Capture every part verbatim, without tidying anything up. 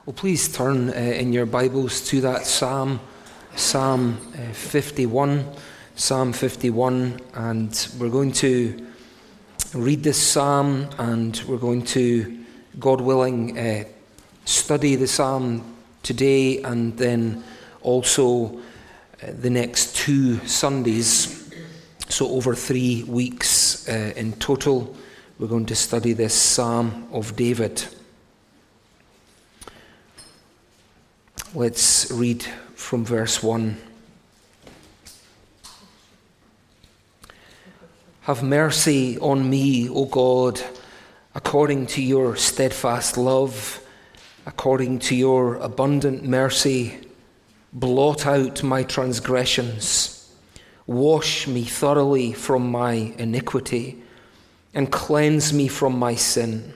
Well, please turn uh, in your Bibles to that Psalm, Psalm uh, fifty-one, Psalm fifty-one, and we're going to read this Psalm, and we're going to, God willing, uh, study the Psalm today, and then also uh, the next two Sundays. So over three weeks uh, in total, we're going to study this Psalm of David. Let's read from verse one. Have mercy on me, O God, according to your steadfast love, according to your abundant mercy. Blot out my transgressions. Wash me thoroughly from my iniquity, and cleanse me from my sin.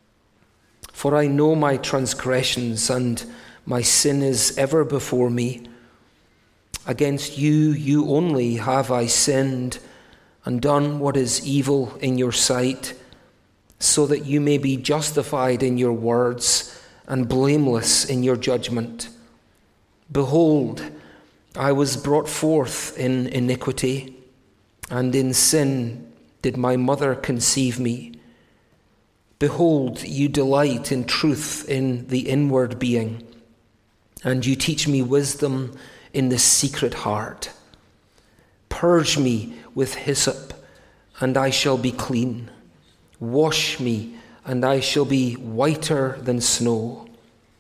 For I know my transgressions, and my sin is ever before me. Against you, you only have I sinned, and done what is evil in your sight, so that you may be justified in your words, and blameless in your judgment. Behold, I was brought forth in iniquity, and in sin did my mother conceive me. Behold, you delight in truth in the inward being, and you teach me wisdom in the secret heart. Purge me with hyssop, and I shall be clean. Wash me, and I shall be whiter than snow.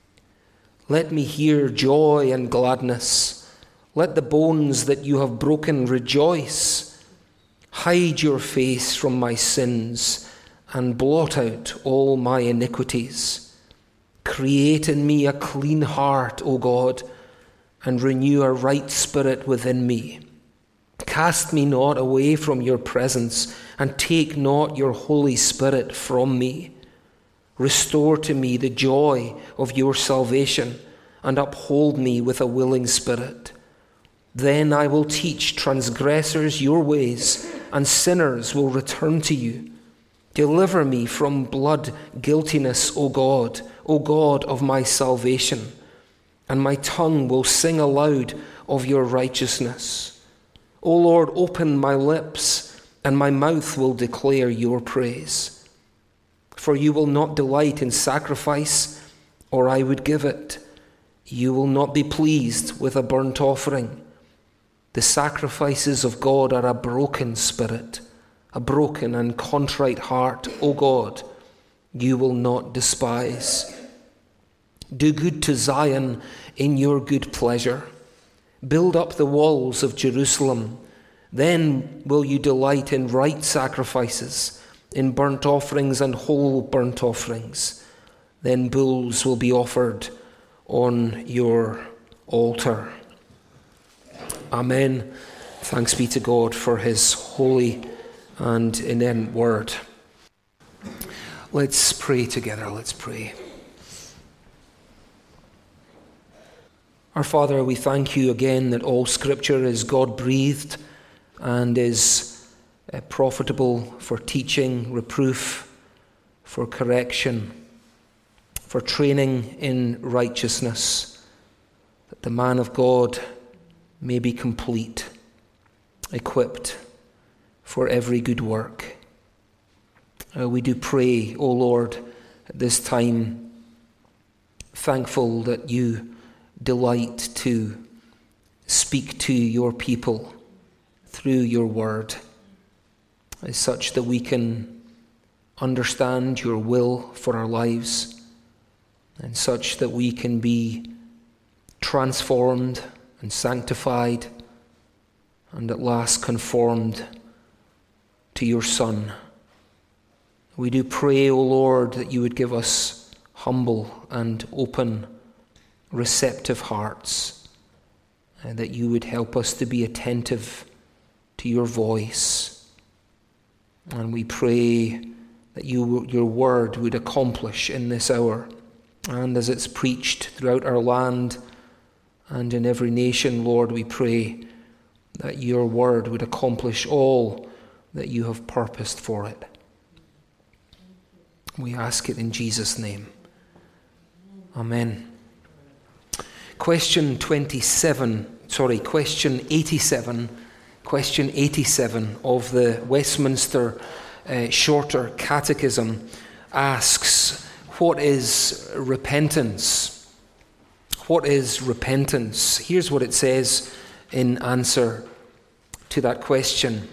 Let me hear joy and gladness. Let the bones that you have broken rejoice. Hide your face from my sins, and blot out all my iniquities. Create in me a clean heart, O God, and renew a right spirit within me. Cast me not away from your presence, and take not your Holy Spirit from me. Restore to me the joy of your salvation, and uphold me with a willing spirit. Then I will teach transgressors your ways, and sinners will return to you. Deliver me from blood guiltiness, O God, O God of my salvation, and my tongue will sing aloud of your righteousness. O Lord, open my lips, and my mouth will declare your praise. For you will not delight in sacrifice, or I would give it. You will not be pleased with a burnt offering. The sacrifices of God are a broken spirit, a broken and contrite heart, O God, you will not despise. Do good to Zion in your good pleasure. Build up the walls of Jerusalem. Then will you delight in right sacrifices, in burnt offerings and whole burnt offerings. Then bulls will be offered on your altar. Amen. Thanks be to God for his holy and inerrant word. Let's pray together. Let's pray. Our Father, we thank you again that all Scripture is God-breathed and is uh, profitable for teaching, reproof, for correction, for training in righteousness, that the man of God may be complete, equipped for every good work. Uh, we do pray, O Lord, at this time, thankful that you delight to speak to your people through your word, as such that we can understand your will for our lives, and such that we can be transformed and sanctified, and at last conformed to your Son. We do pray, O Lord, that you would give us humble and open, receptive hearts, and that you would help us to be attentive to your voice. And we pray that you, your word would accomplish in this hour, and as it's preached throughout our land and in every nation, Lord, we pray that your word would accomplish all that you have purposed for it. We ask it in Jesus' name. Amen. question twenty-seven, sorry, question eighty-seven, question eighty-seven of the Westminster uh, Shorter Catechism asks, what is repentance? What is repentance? Here's what it says in answer to that question.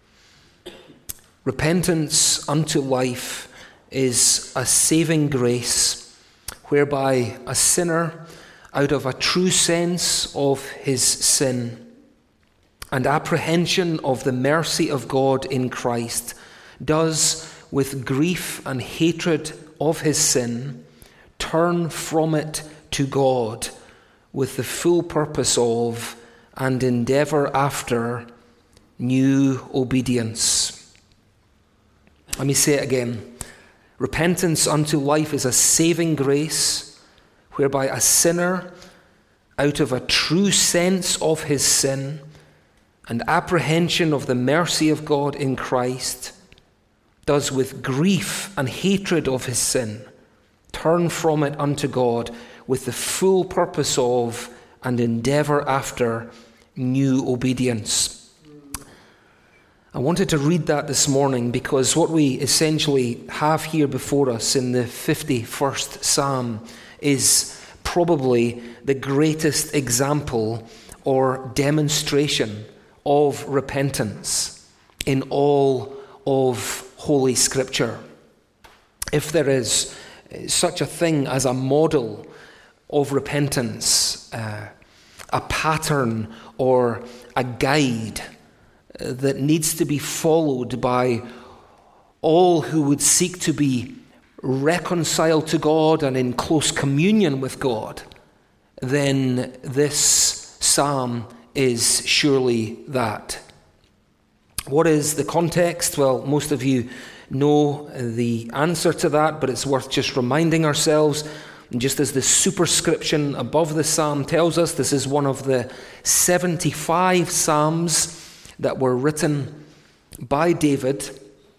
Repentance unto life is a saving grace whereby a sinner, out of a true sense of his sin and apprehension of the mercy of God in Christ, does, with grief and hatred of his sin, turn from it to God with the full purpose of and endeavour after new obedience. Let me say it again. Repentance unto life is a saving grace whereby a sinner, out of a true sense of his sin and apprehension of the mercy of God in Christ, does with grief and hatred of his sin turn from it unto God with the full purpose of and endeavour after new obedience. I wanted to read that this morning because what we essentially have here before us in the fifty-first Psalm is probably the greatest example or demonstration of repentance in all of Holy Scripture. If there is such a thing as a model of repentance, uh, a pattern or a guide that needs to be followed by all who would seek to be reconciled to God and in close communion with God, then this psalm is surely that. What is the context? Well, most of you know the answer to that, but it's worth just reminding ourselves. And just as the superscription above the psalm tells us, this is one of the seventy-five psalms that were written by David.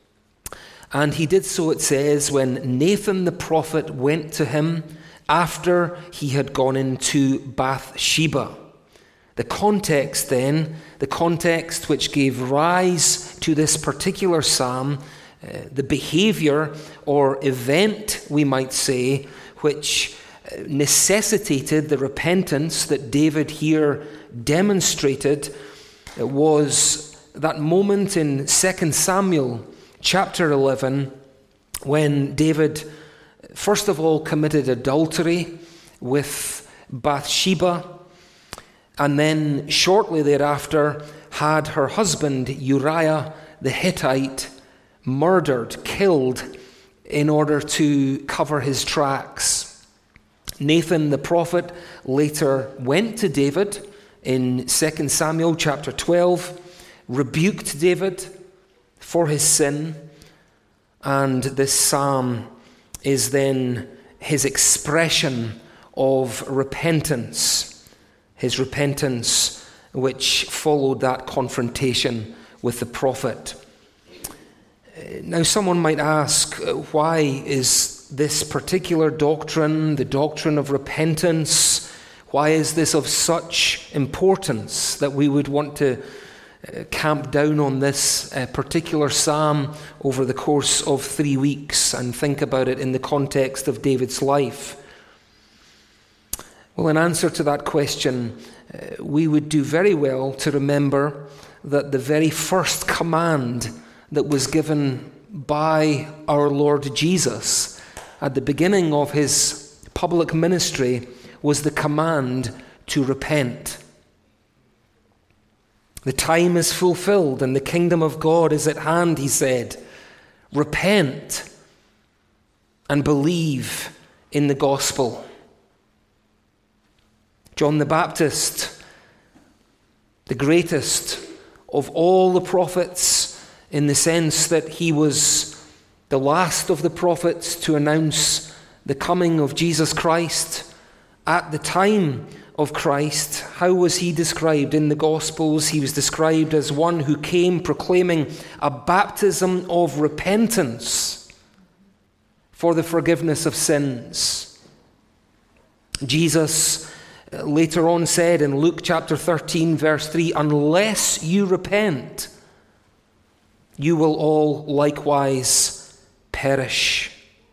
And he did so, it says, when Nathan the prophet went to him after he had gone into Bathsheba. The context then, the context which gave rise to this particular psalm, uh, the behavior or event, we might say, which necessitated the repentance that David here demonstrated, was that moment in Second Samuel chapter eleven when David first of all committed adultery with Bathsheba, and then shortly thereafter had her husband Uriah the Hittite murdered, killed, in order to cover his tracks. Nathan the prophet later went to David in Second Samuel chapter twelve, rebuked David for his sin, and this psalm is then his expression of repentance, his repentance which followed that confrontation with the prophet. Now, someone might ask, why is this particular doctrine, the doctrine of repentance, why is this of such importance that we would want to uh, camp down on this uh, particular psalm over the course of three weeks and think about it in the context of David's life? Well, in answer to that question, uh, we would do very well to remember that the very first command that was given by our Lord Jesus at the beginning of his public ministry was the command to repent. The time is fulfilled and the kingdom of God is at hand, he said. Repent and believe in the gospel. John the Baptist, the greatest of all the prophets, in the sense that he was the last of the prophets to announce the coming of Jesus Christ. At the time of Christ, how was he described in the Gospels? He was described as one who came proclaiming a baptism of repentance for the forgiveness of sins. Jesus later on said in Luke chapter thirteen, verse three, unless you repent, you will all likewise perish.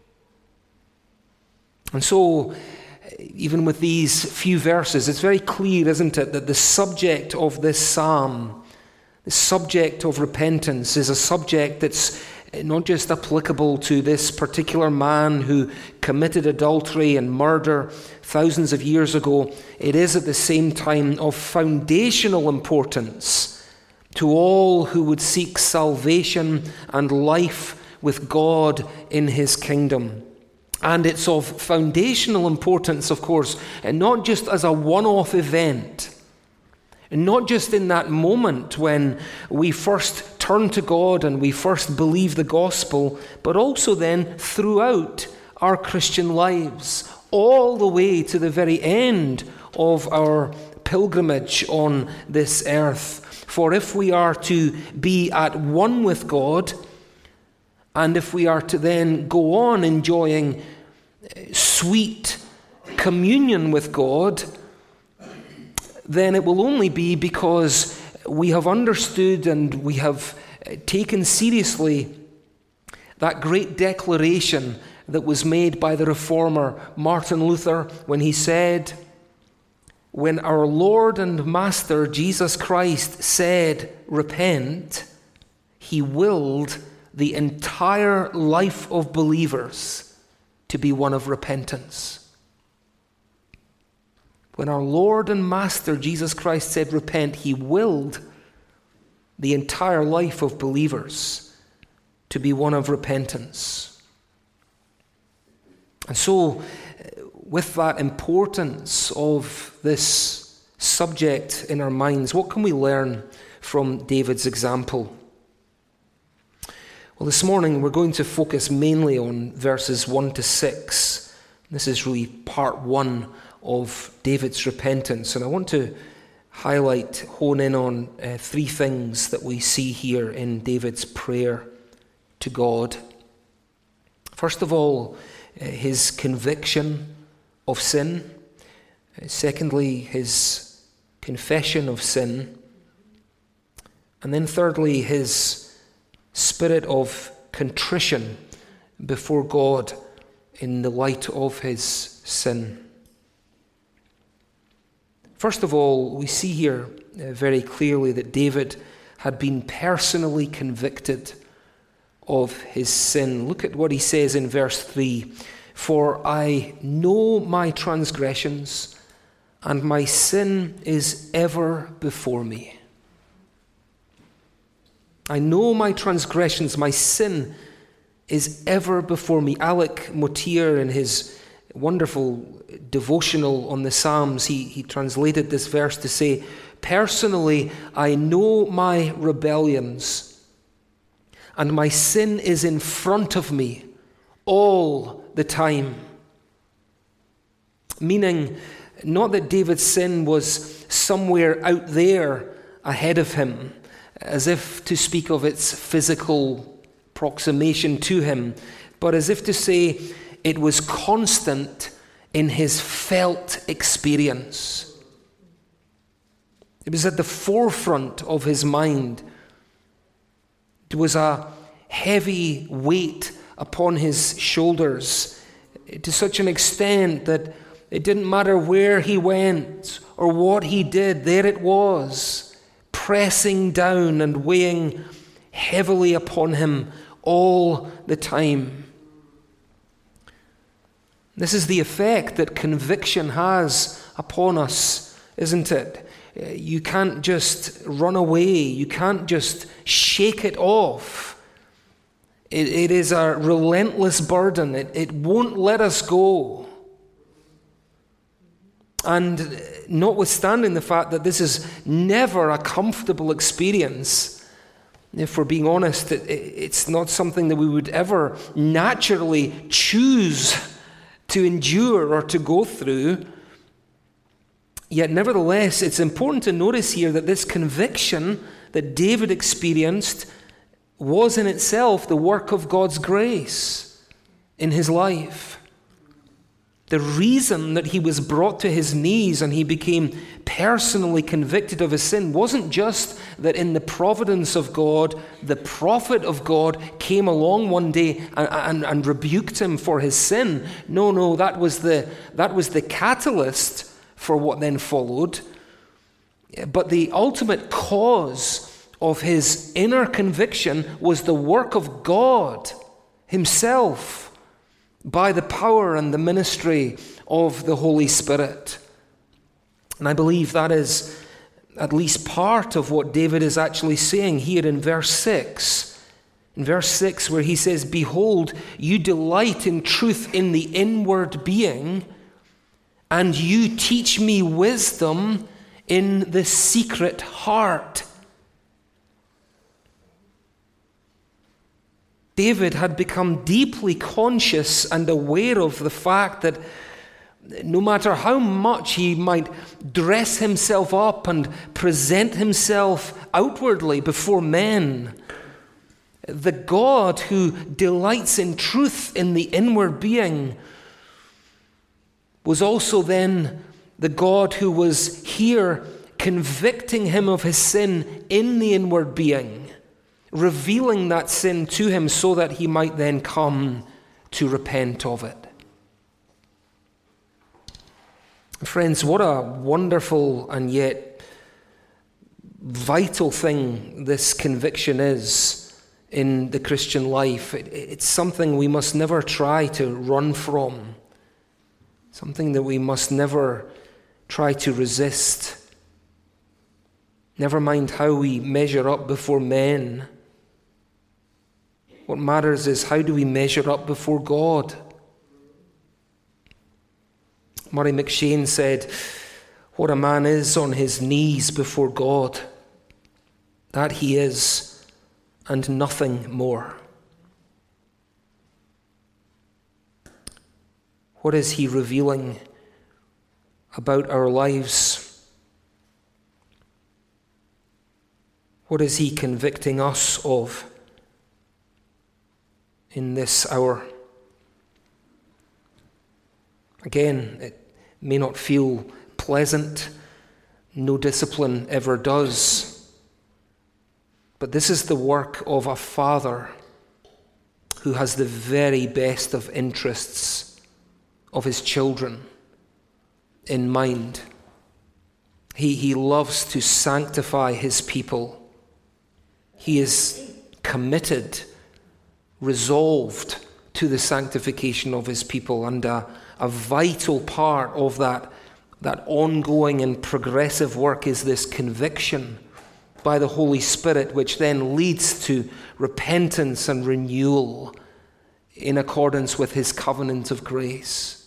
And so, even with these few verses, it's very clear, isn't it, that the subject of this psalm, the subject of repentance, is a subject that's not just applicable to this particular man who committed adultery and murder thousands of years ago. It is at the same time of foundational importance to all who would seek salvation and life with God in his kingdom. And it's of foundational importance, of course, and not just as a one-off event, and not just in that moment when we first turn to God and we first believe the gospel, but also then throughout our Christian lives, all the way to the very end of our pilgrimage on this earth. For if we are to be at one with God, and if we are to then go on enjoying sweet communion with God, then it will only be because we have understood and we have taken seriously that great declaration that was made by the reformer Martin Luther when he said, when our Lord and Master Jesus Christ said, repent, he willed the entire life of believers to be one of repentance. When our Lord and Master Jesus Christ said repent, he willed the entire life of believers to be one of repentance. And so, with that importance of this subject in our minds, what can we learn from David's example? Well, this morning we're going to focus mainly on verses one to six. This is really part one of David's repentance. And I want to highlight, hone in on uh, three things that we see here in David's prayer to God. First of all, uh, his conviction of sin. Uh, secondly, his confession of sin. And then thirdly, his spirit of contrition before God in the light of his sin. First of all, we see here uh, very clearly that David had been personally convicted of his sin. Look at what he says in verse three. For I know my transgressions, and my sin is ever before me. I know my transgressions, my sin is ever before me. Alec Motier, in his wonderful devotional on the Psalms, he, he translated this verse to say, personally, I know my rebellions, and my sin is in front of me all the time. Meaning, not that David's sin was somewhere out there ahead of him, as if to speak of its physical proximation to him, but as if to say it was constant in his felt experience. It was at the forefront of his mind. It was a heavy weight upon his shoulders to such an extent that it didn't matter where he went or what he did, there it was, pressing down and weighing heavily upon him all the time. This is the effect that conviction has upon us, isn't it? You can't just run away. You can't just shake it off. It, it is a relentless burden. It, it won't let us go. And notwithstanding the fact that this is never a comfortable experience, if we're being honest, it, it's not something that we would ever naturally choose to endure or to go through. Yet nevertheless, it's important to notice here that this conviction that David experienced was in itself the work of God's grace in his life. The reason that he was brought to his knees and he became personally convicted of his sin wasn't just that in the providence of God, the prophet of God came along one day and, and, and rebuked him for his sin. No, no, that was the that was the catalyst for what then followed. But the ultimate cause of his inner conviction was the work of God himself, by the power and the ministry of the Holy Spirit. And I believe that is at least part of what David is actually saying here in verse six. In verse six, where he says, "Behold, you delight in truth in the inward being, and you teach me wisdom in the secret heart." David had become deeply conscious and aware of the fact that no matter how much he might dress himself up and present himself outwardly before men, the God who delights in truth in the inward being was also then the God who was here convicting him of his sin in the inward being, revealing that sin to him so that he might then come to repent of it. Friends, what a wonderful and yet vital thing this conviction is in the Christian life. It, it's something we must never try to run from, something that we must never try to resist. Never mind how we measure up before men. What matters is, how do we measure up before God? Murray McShane said, "What a man is on his knees before God, that he is, and nothing more." What is he revealing about our lives? What is he convicting us of in this hour? Again, it may not feel pleasant. No discipline ever does. But this is the work of a father who has the very best of interests of his children in mind. He, he loves to sanctify his people. He is committed, resolved to the sanctification of his people, and a, a vital part of that, that ongoing and progressive work is this conviction by the Holy Spirit, which then leads to repentance and renewal in accordance with his covenant of grace.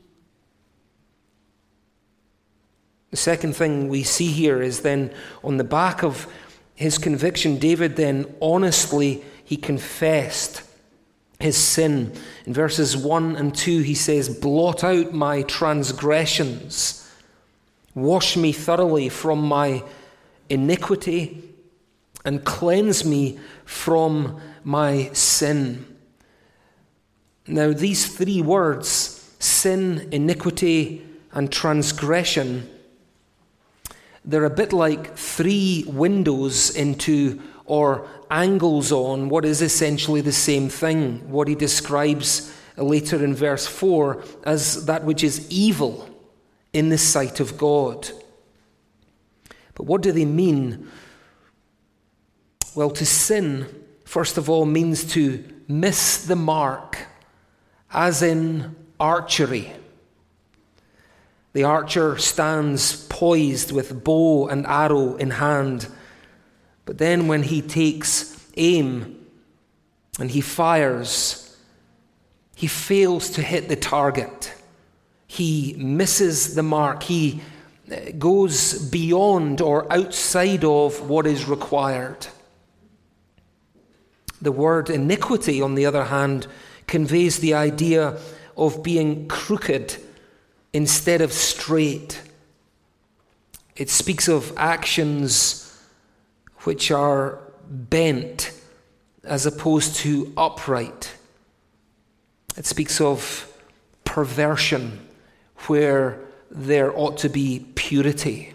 The second thing we see here is then on the back of his conviction, David then honestly, he confessed his sin. In verses one and two, he says, "Blot out my transgressions, wash me thoroughly from my iniquity, and cleanse me from my sin." Now, these three words, sin, iniquity, and transgression, they're a bit like three windows into, or angles on, what is essentially the same thing, what he describes later in verse four as that which is evil in the sight of God. But what do they mean? Well, to sin, first of all, means to miss the mark, as in archery. The archer stands poised with bow and arrow in hand, but then when he takes aim and he fires, he fails to hit the target. He misses the mark. He goes beyond or outside of what is required. The word iniquity, on the other hand, conveys the idea of being crooked instead of straight. It speaks of actions which are bent as opposed to upright. It speaks of perversion where there ought to be purity.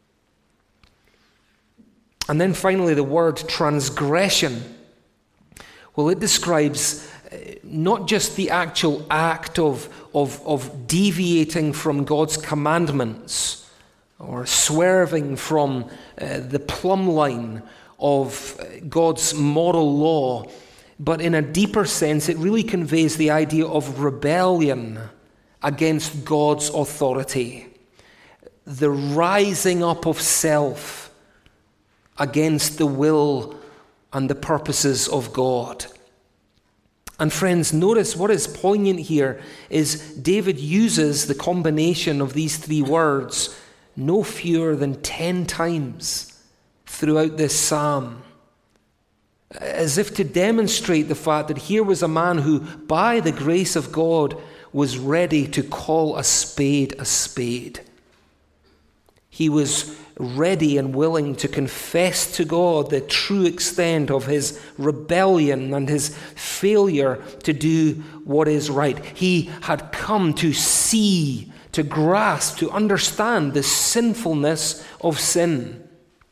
And then finally, the word transgression. Well, it describes not just the actual act of, of, of deviating from God's commandments or swerving from uh, the plumb line of God's moral law, but in a deeper sense, it really conveys the idea of rebellion against God's authority, the rising up of self against the will and the purposes of God. And friends, notice what is poignant here is David uses the combination of these three words no fewer than ten times throughout this psalm, as if to demonstrate the fact that here was a man who, by the grace of God, was ready to call a spade a spade. He was ready and willing to confess to God the true extent of his rebellion and his failure to do what is right. He had come to see, to grasp, to understand the sinfulness of sin.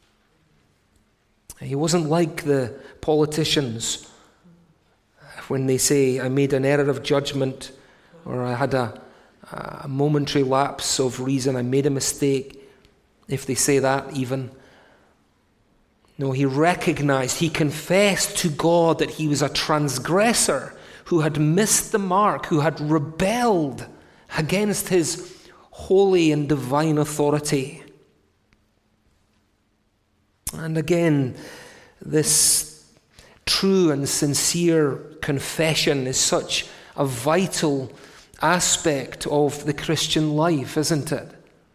He wasn't like the politicians when they say, I made an error of judgment, or I had a, a momentary lapse of reason, I made a mistake. If they say that even. No, he recognized, he confessed to God that he was a transgressor who had missed the mark, who had rebelled against his holy and divine authority. And again, this true and sincere confession is such a vital aspect of the Christian life, isn't it?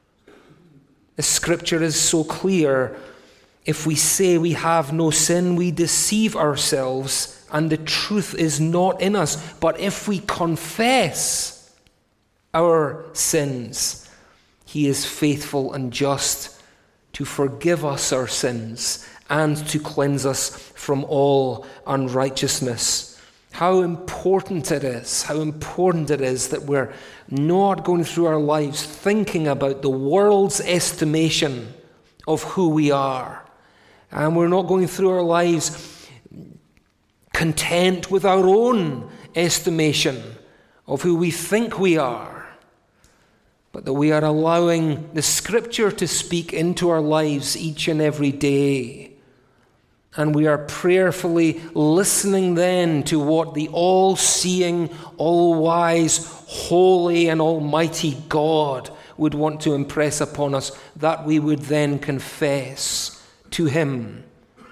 The scripture is so clear. If we say we have no sin, we deceive ourselves, and the truth is not in us. But if we confess our sins, he is faithful and just to forgive us our sins and to cleanse us from all unrighteousness. How important it is, how important it is that we're not going through our lives thinking about the world's estimation of who we are. And we're not going through our lives content with our own estimation of who we think we are. But that we are allowing the Scripture to speak into our lives each and every day. And we are prayerfully listening then to what the all-seeing, all-wise, holy and almighty God would want to impress upon us, that we would then confess to him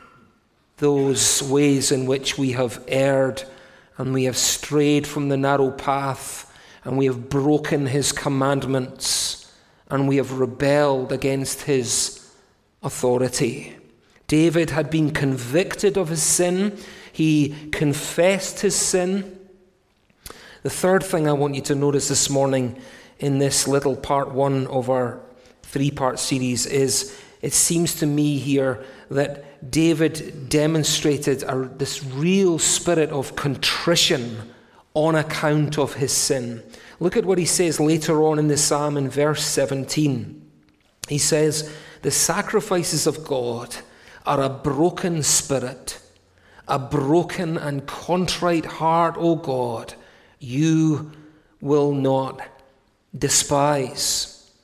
those ways in which we have erred and we have strayed from the narrow path and we have broken his commandments and we have rebelled against his authority. David had been convicted of his sin. He confessed his sin. The third thing I want you to notice this morning in this little part one of our three-part series is it seems to me here that David demonstrated a, this real spirit of contrition on account of his sin. Look at what he says later on in the psalm in verse seventeen. He says, "The sacrifices of God are a broken spirit, a broken and contrite heart, O God, you will not despise."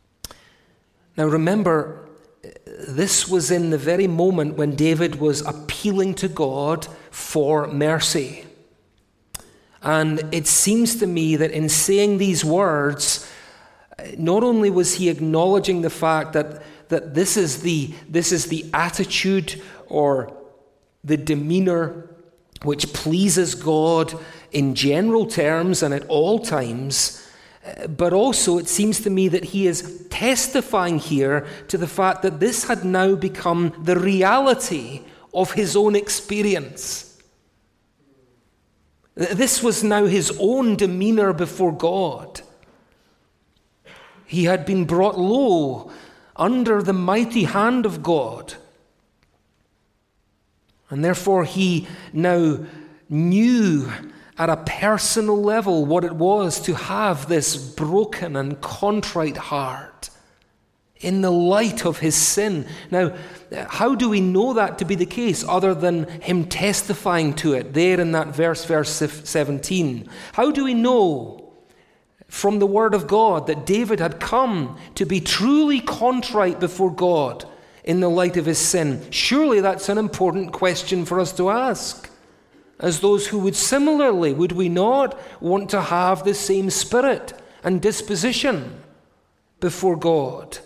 Now remember, this was in the very moment when David was appealing to God for mercy. And it seems to me that in saying these words, not only was he acknowledging the fact that that this is the this is the attitude or the demeanor which pleases God in general terms and at all times, but also it seems to me that he is testifying here to the fact that this had now become the reality of his own experience. This was now his own demeanor before God. He had been brought low under the mighty hand of God. And therefore he now knew at a personal level what it was to have this broken and contrite heart in the light of his sin. Now, how do we know that to be the case other than him testifying to it there in that verse, verse seventeen? How do we know from the word of God that David had come to be truly contrite before God in the light of his sin? Surely that's an important question for us to ask. As those who would similarly, would we not want to have the same spirit and disposition before God?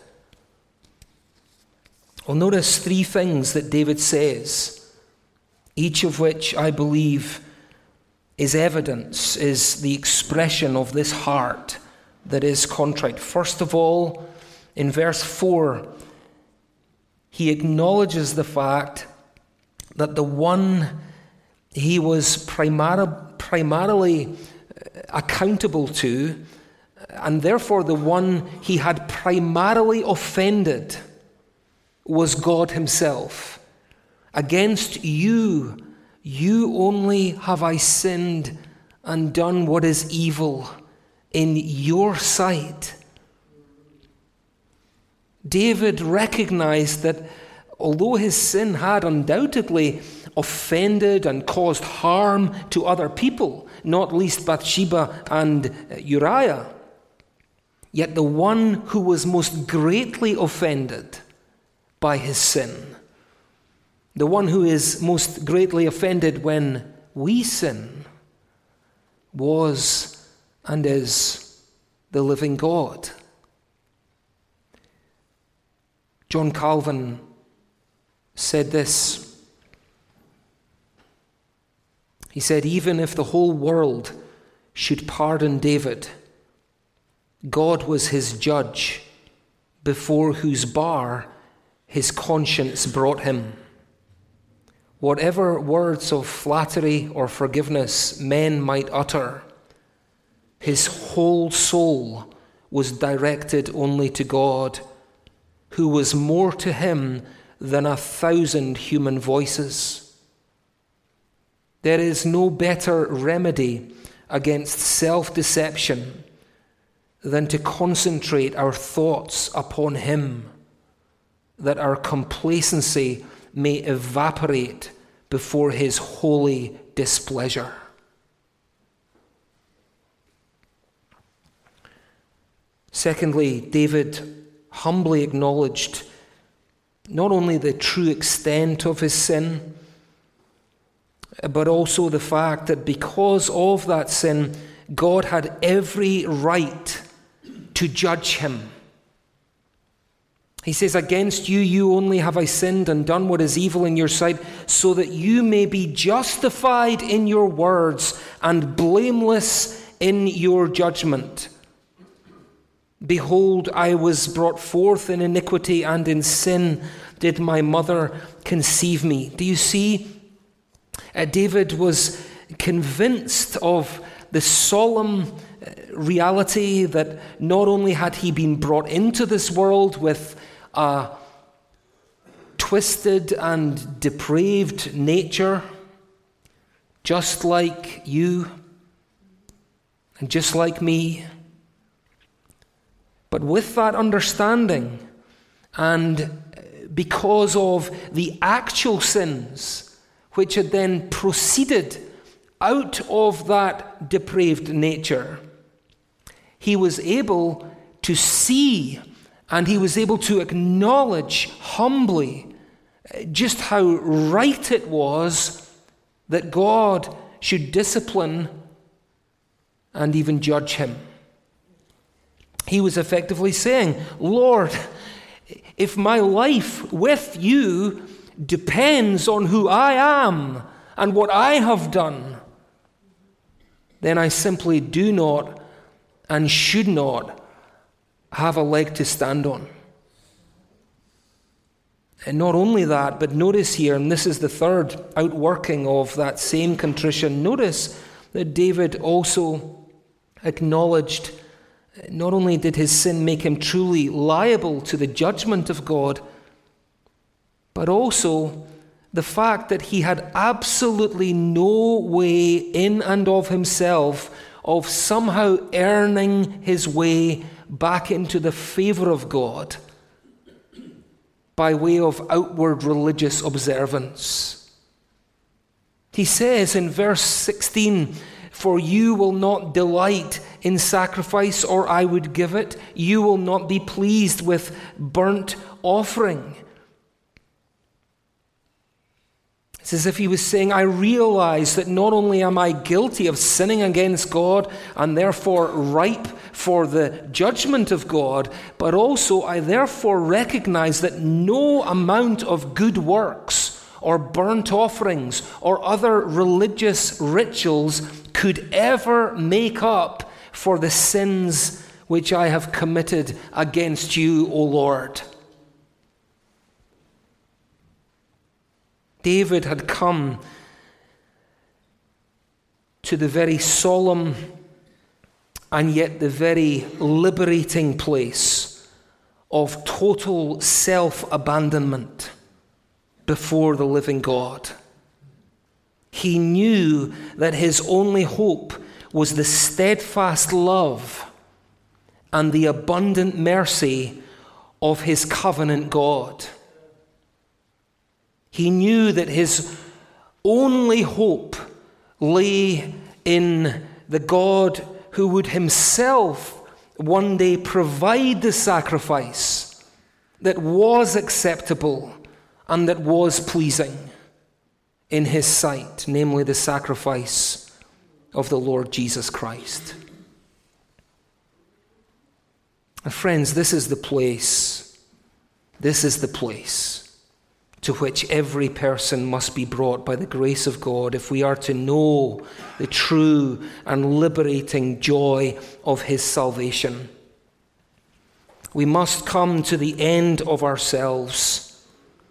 Well, notice three things that David says, each of which I believe is evidence, is the expression of this heart that is contrite. First of all, in verse four, he acknowledges the fact that the one he was primar- primarily accountable to, and therefore the one he had primarily offended, was God himself. Against you, you only have I sinned and done what is evil in your sight. David recognized that although his sin had undoubtedly offended and caused harm to other people, not least Bathsheba and Uriah, yet the one who was most greatly offended by his sin, the one who is most greatly offended when we sin, was and is the living God. John Calvin said this. He said, even if the whole world should pardon David, God was his judge, before whose bar his conscience brought him. Whatever words of flattery or forgiveness men might utter, his whole soul was directed only to God, who was more to him than a thousand human voices. There is no better remedy against self-deception than to concentrate our thoughts upon him, that our complacency may evaporate before his holy displeasure. Secondly, David humbly acknowledged not only the true extent of his sin, but also the fact that because of that sin, God had every right to judge him. He says, against you, you only have I sinned and done what is evil in your sight, so that you may be justified in your words and blameless in your judgment. Behold, I was brought forth in iniquity, and in sin did my mother conceive me. Do you see? Uh, David was convinced of the solemn reality that not only had he been brought into this world with a twisted and depraved nature, just like you and just like me, but with that understanding, and because of the actual sins which had then proceeded out of that depraved nature, he was able to see and he was able to acknowledge humbly just how right it was that God should discipline and even judge him. He was effectively saying, Lord, if my life with you depends on who I am and what I have done, then I simply do not and should not have a leg to stand on. And not only that, but notice here, and this is the third outworking of that same contrition, notice that David also acknowledged not only did his sin make him truly liable to the judgment of God, but also the fact that he had absolutely no way in and of himself of somehow earning his way back into the favor of God by way of outward religious observance. He says in verse sixteen, "For you will not delight in sacrifice, or I would give it. You will not be pleased with burnt offering." It's as if he was saying, I realize that not only am I guilty of sinning against God and therefore ripe for the judgment of God, but also I therefore recognize that no amount of good works or burnt offerings or other religious rituals could ever make up for the sins which I have committed against you, O Lord. David had come to the very solemn and yet the very liberating place of total self-abandonment before the living God. He knew that his only hope was the steadfast love and the abundant mercy of his covenant God. He knew that his only hope lay in the God who would himself one day provide the sacrifice that was acceptable and that was pleasing in his sight, namely the sacrifice of the Lord Jesus Christ. And friends, this is the place, this is the place to which every person must be brought by the grace of God if we are to know the true and liberating joy of his salvation. We must come to the end of ourselves.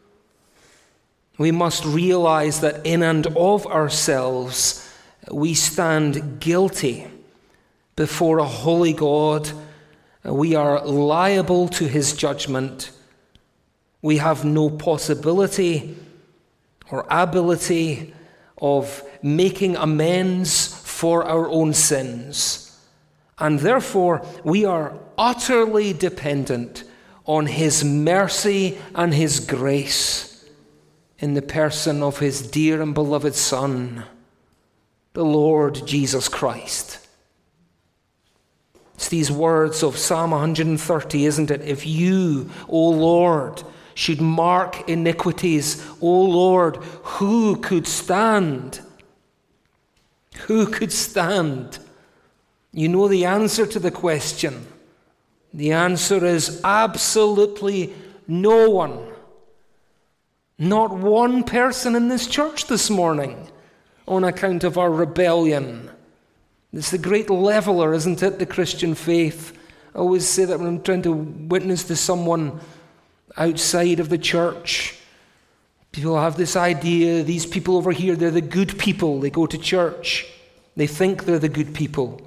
We must realize that in and of ourselves we stand guilty before a holy God. We are liable to his judgment. We have no possibility or ability of making amends for our own sins. And therefore, we are utterly dependent on his mercy and his grace in the person of his dear and beloved Son, the Lord Jesus Christ. It's these words of Psalm one hundred thirty, isn't it? If you, O Lord, should mark iniquities, O Lord, who could stand? Who could stand? You know the answer to the question. The answer is absolutely no one. Not one person in this church this morning on account of our rebellion. It's the great leveler, isn't it, the Christian faith? I always say that when I'm trying to witness to someone outside of the church. People have this idea, these people over here, they're the good people. They go to church. They think they're the good people.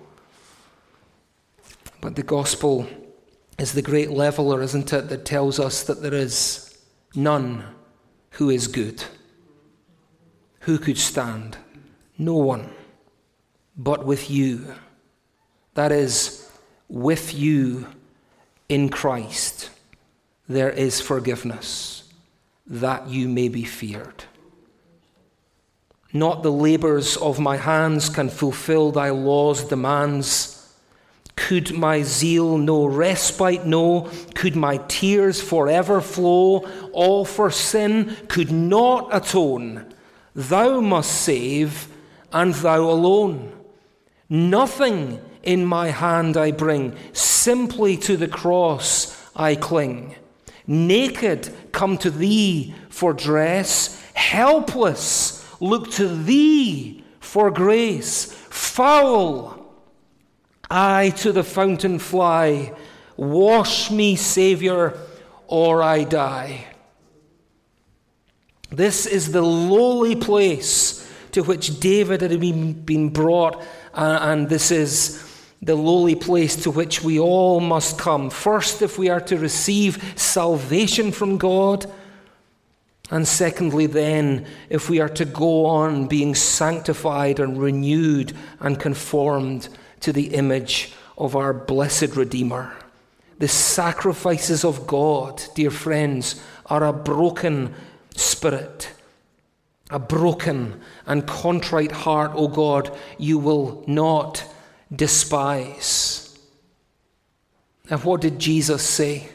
But the gospel is the great leveler, isn't it, that tells us that there is none who is good. Who could stand? No one. But with you. That is, with you in Christ. There is forgiveness, that you may be feared. Not the labors of my hands can fulfill thy law's demands. Could my zeal no respite know? Could my tears forever flow? All for sin could not atone. Thou must save, and thou alone. Nothing in my hand I bring, simply to the cross I cling. Naked, come to thee for dress. Helpless, look to thee for grace. Foul, I to the fountain fly. Wash me, Saviour, or I die. This is the lowly place to which David had been brought, and this is the lowly place to which we all must come. First, if we are to receive salvation from God, And secondly, then, if we are to go on being sanctified and renewed and conformed to the image of our blessed Redeemer. The sacrifices of God, dear friends, are a broken spirit, a broken and contrite heart, O God, you will not despise. And what did Jesus say?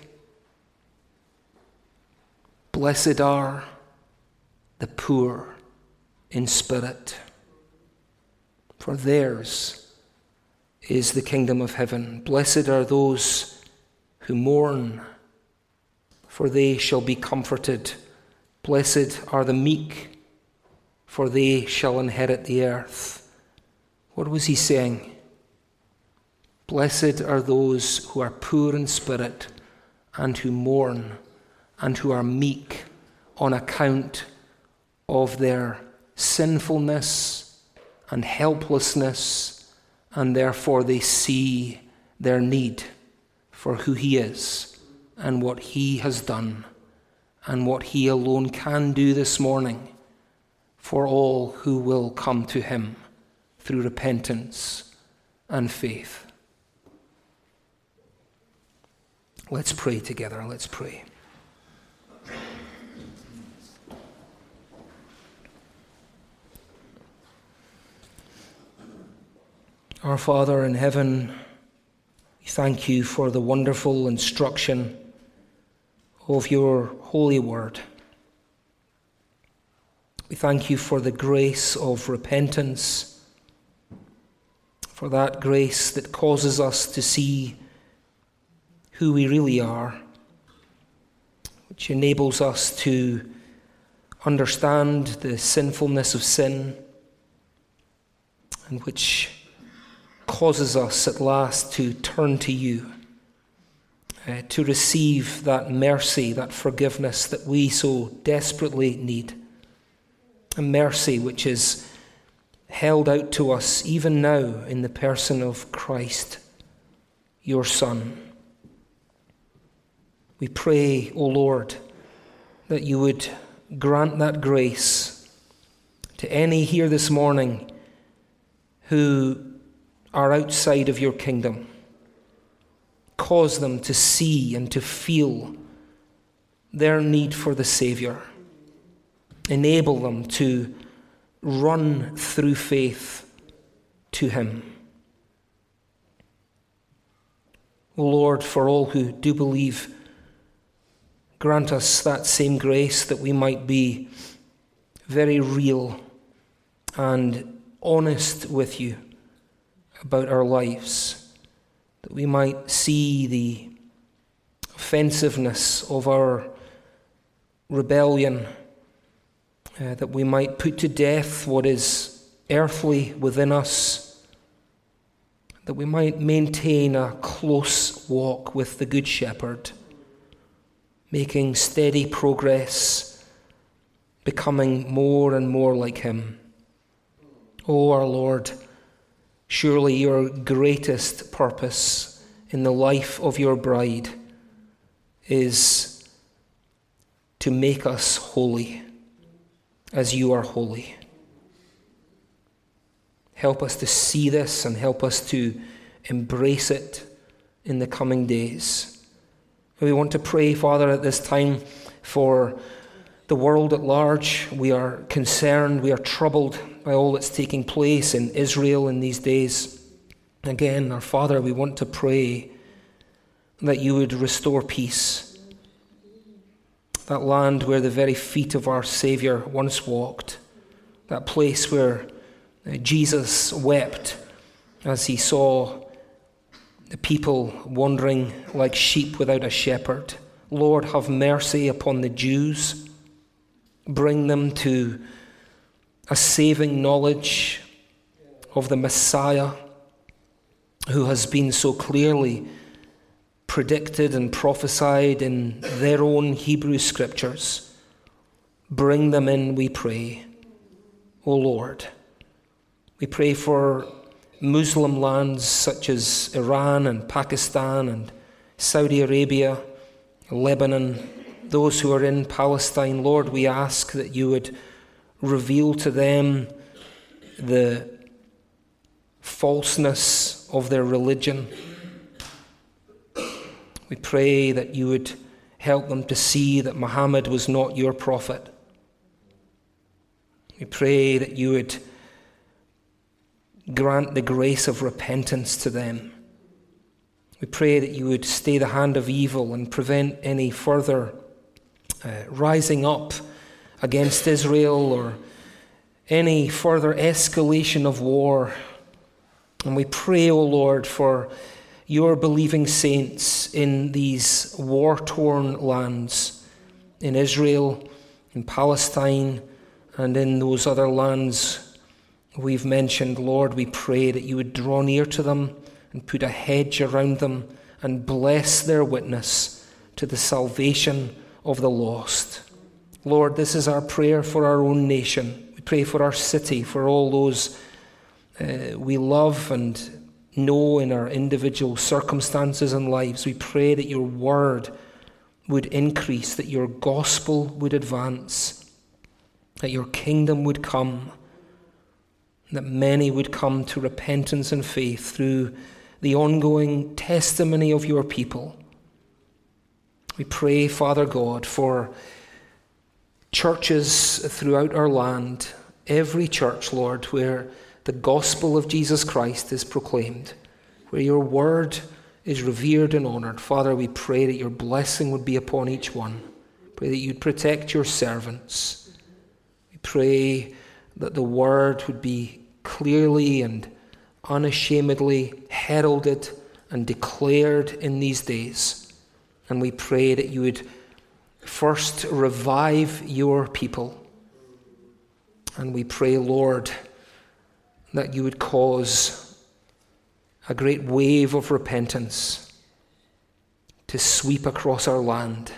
Blessed are the poor in spirit, for theirs is the kingdom of heaven. Blessed are those who mourn, for they shall be comforted. Blessed are the meek, for they shall inherit the earth. What was he saying? Blessed are those who are poor in spirit and who mourn and who are meek on account of their sinfulness and helplessness, and therefore they see their need for who he is and what he has done and what he alone can do this morning for all who will come to him through repentance and faith. Let's pray together. Let's pray. Our Father in heaven, we thank you for the wonderful instruction of your holy word. We thank you for the grace of repentance, for that grace that causes us to see who we really are, which enables us to understand the sinfulness of sin, and which causes us at last to turn to you, uh, to receive that mercy, that forgiveness that we so desperately need. A mercy which is held out to us even now in the person of Christ, your Son. We pray, O Lord, that you would grant that grace to any here this morning who are outside of your kingdom. Cause them to see and to feel their need for the Savior. Enable them to run through faith to him. O Lord, for all who do believe, grant us that same grace that we might be very real and honest with you about our lives, that we might see the offensiveness of our rebellion, uh, that we might put to death what is earthly within us, that we might maintain a close walk with the Good Shepherd, making steady progress, becoming more and more like him. O our Lord, surely your greatest purpose in the life of your bride is to make us holy as you are holy. Help us to see this and help us to embrace it in the coming days. We want to pray, Father, at this time for the world at large. We are concerned, we are troubled by all that's taking place in Israel in these days. Again, our Father, we want to pray that you would restore peace. That land where the very feet of our Savior once walked. That place where Jesus wept as he saw the people wandering like sheep without a shepherd. Lord, have mercy upon the Jews. Bring them to a saving knowledge of the Messiah who has been so clearly predicted and prophesied in their own Hebrew scriptures. Bring them in, we pray, O Lord. We pray for Muslim lands such as Iran and Pakistan and Saudi Arabia, Lebanon, those who are in Palestine, Lord, we ask that you would reveal to them the falseness of their religion. We pray that you would help them to see that Muhammad was not your prophet. We pray that you would grant the grace of repentance to them. We pray that you would stay the hand of evil and prevent any further uh, rising up against Israel or any further escalation of war. And we pray, O Lord, for your believing saints in these war-torn lands, in Israel, in Palestine, and in those other lands we've mentioned. Lord, we pray that you would draw near to them and put a hedge around them and bless their witness to the salvation of the lost. Lord, this is our prayer for our own nation. We pray for our city, for all those uh, we love and know in our individual circumstances and lives. We pray that your word would increase, that your gospel would advance, that your kingdom would come, that many would come to repentance and faith through the ongoing testimony of your people. We pray, Father God, for churches throughout our land, every church, Lord, where the gospel of Jesus Christ is proclaimed, where your word is revered and honored. Father, we pray that your blessing would be upon each one. Pray that you'd protect your servants. We pray that the word would be clearly and unashamedly heralded and declared in these days. And we pray that you would first revive your people. And we pray, Lord, that you would cause a great wave of repentance to sweep across our land.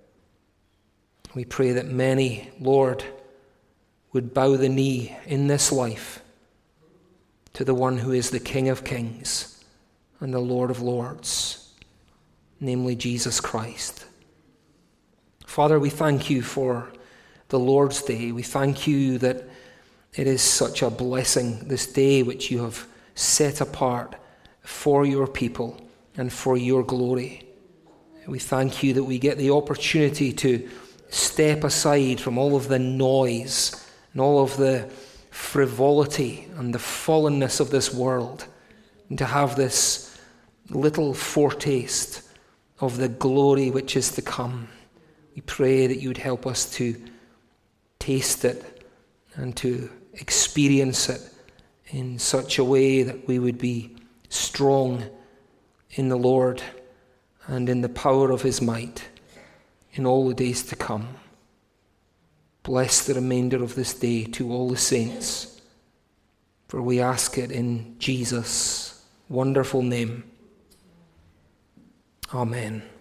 We pray that many, Lord, would bow the knee in this life to the one who is the King of Kings and the Lord of Lords, namely Jesus Christ. Father, we thank you for the Lord's Day. We thank you that it is such a blessing, this day which you have set apart for your people and for your glory. We thank you that we get the opportunity to step aside from all of the noise and all of the frivolity and the fallenness of this world, and to have this little foretaste of the glory which is to come. We pray that you would help us to taste it and to experience it in such a way that we would be strong in the Lord and in the power of his might in all the days to come. Bless the remainder of this day to all the saints, for we ask it in Jesus' wonderful name. Amen.